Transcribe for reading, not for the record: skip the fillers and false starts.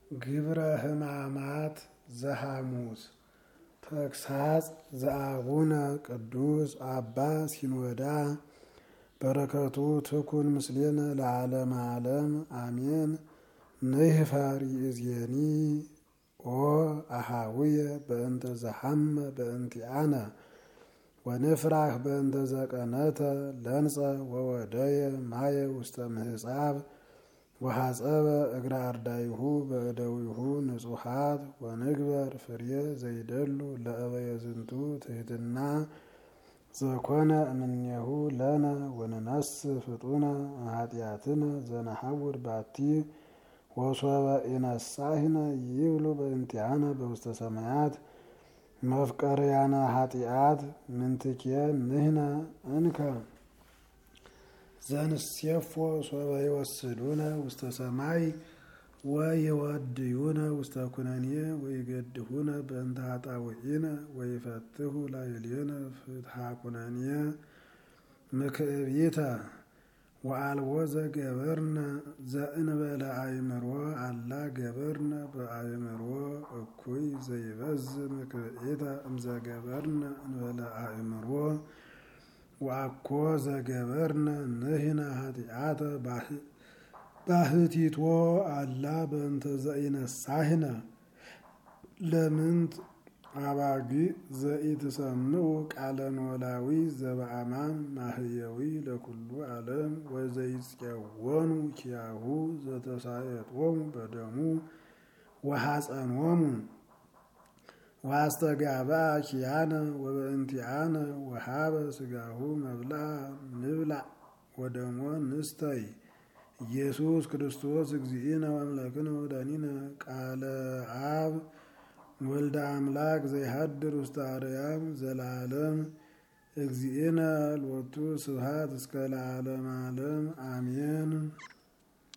ግብረ ሕማማት ዘሐሙስ ተግሳጽ ዘአቡነ ቅዱስ አባ ሲኖዳ በረከቱ ትኩን ምስሌነ ለዓለመ ዓለም አሜን። ንሕፈር ይእዜኒ ኦ አኀውየ በእንተ ዘሐመ በእንቲአነ ወንፍራህ በእንተ ዘቀነተ ለንጸ ወወደየ ማየ ውስተ ምህጻብ ወሐጸበ እግረ አርዳይሁ በእደዊሁ ንጹሓት ወንግበር ፍሬ ዘይደሉ ለእበየ ዝንቱ ትሕትና ዘኮነ እምኔሁ ለነ ወንነስእ ፍጡነ ኃጢአትነ ዘነሐውር ባቲ ወሶበ ኢነሳሂነ ይብሉ በእንቲአነ በውስተ ሰማያት መፍቀርያነ ኃጢአት ምንትኬ ንሕነ እንከ ዘንሴፎ ሶበ ይወስዱነ ውስተ ሰማይ ወይወድዩነ ውስተ ኩነኔ ወይገድፉነ በእንተ ኃጣውኢነ ወይፈትሑ ላዕሌነ ፍትሐ ኩነኔ ምክዕቢተ ወአልቦ ዘገበርነ ዘእንበለ አእምሮ አላ ገበርነ በአእምሮ እኩይ ዘይበዝሕ ምክዕቢተ እምዘገበርነ እንበለ አእምሮ ወአኮ ዘገበርነ ንሕነ ኃጢአተ ባሕቲቶ አላ በእንተ ዘኢነሳሂነ ለምንት አባጊዕ ዘኢትሰምዑ ቃለ ኖላዊ ዘበአማን ማህየዊ ለኩሉ ዓለም ወዘይፄወኑ ኪያሁ ዘተሳየጦሙ በደሙ ወሐፀኖሙ ወአስተጋብአ ኪያነ ወበእንቲአነ ወሀበ ሥጋሁ መብልዐ ንብልዕ ወደሞ ንስተይ ኢየሱስ ክርስቶስ እግዚእነ ወአምላክነ ወመድኃኒነ ቃለ አብ ወልደ አምላክ ዘይሐድር ውስተ አርያም ዘለዓለም እግዚእነ ሎቱ ስብሐት እስከ ለዓለመ ዓለም አሜን።